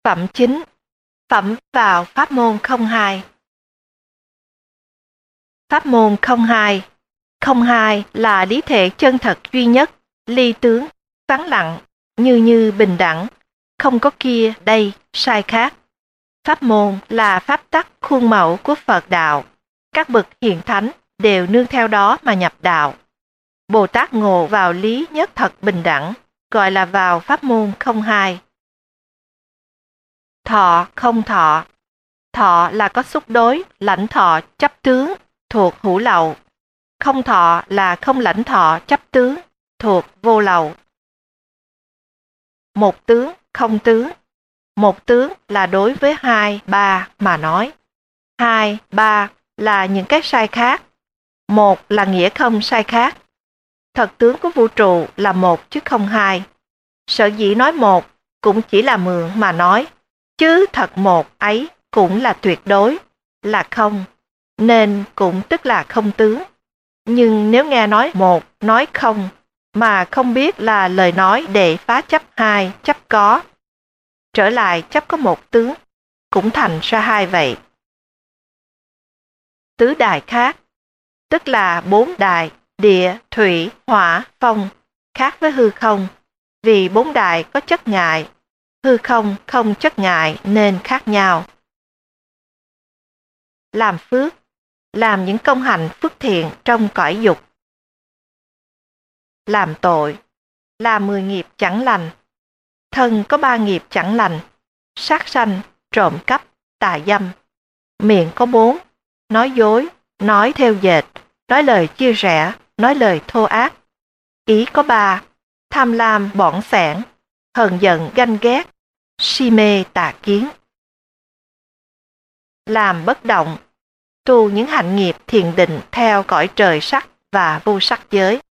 Phẩm chính. Phẩm vào pháp môn không hai. Pháp môn không hai. Không hai là lý thể chân thật duy nhất, ly tướng, vắng lặng, như bình đẳng, không có kia, đây, sai khác. Pháp môn là pháp tắc khuôn mẫu của Phật đạo. Các bậc hiền thánh đều nương theo đó mà nhập đạo. Bồ Tát ngộ vào lý nhất thật bình đẳng, gọi là vào pháp môn không hai. Thọ không thọ. Thọ là có xúc đối, lãnh thọ, chấp tướng, thuộc hữu lậu. Không thọ là không lãnh thọ, chấp tướng, thuộc vô lậu. Một tướng, không tướng. Một tướng là đối với hai, ba mà nói. Hai, ba là những cái sai khác. Một là nghĩa không sai khác. Thật tướng của vũ trụ là một chứ không hai. Sở dĩ nói một cũng chỉ là mượn mà nói, chứ thật một ấy cũng là tuyệt đối, là không, nên cũng tức là không tướng. Nhưng nếu nghe nói một, nói không, mà không biết là lời nói để phá chấp hai, chấp có, trở lại chấp có một tướng, cũng thành ra hai vậy. Tứ đại khác, tức là bốn đại, địa, thủy, hỏa, phong, khác với hư không, vì bốn đại có chất ngại, hư không không chất ngại nên khác nhau. Làm phước, làm những công hạnh phước thiện trong cõi dục. Làm tội, là 10 nghiệp chẳng lành. Thân có 3 nghiệp chẳng lành: sát sanh, trộm cắp, tà dâm. Miệng có 4, nói dối, nói theo dệt, nói lời chia rẽ, nói lời thô ác. Ý có 3, tham lam, bỏng sẻn, hờn giận, ganh ghét, si mê, tà kiến. Làm bất động, tu những hạnh nghiệp thiền định theo cõi trời sắc và vô sắc giới.